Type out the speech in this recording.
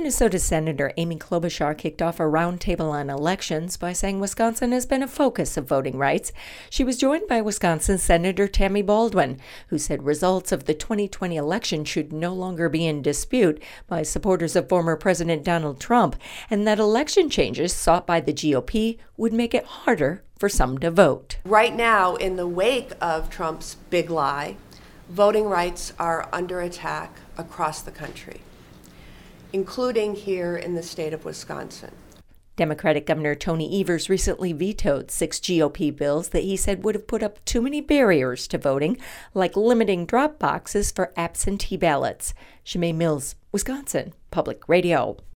Minnesota Senator Amy Klobuchar kicked off a roundtable on elections by saying Wisconsin has been a focus of voting rights. She was joined by Wisconsin Senator Tammy Baldwin, who said results of the 2020 election should no longer be in dispute by supporters of former President Donald Trump, and that election changes sought by the GOP would make it harder for some to vote. Right now, in the wake of Trump's big lie, voting rights are under attack across the country, including here in the state of Wisconsin. Democratic Governor Tony Evers recently vetoed 6 GOP bills that he said would have put up too many barriers to voting, like limiting drop boxes for absentee ballots. Shemay Mills, Wisconsin Public Radio.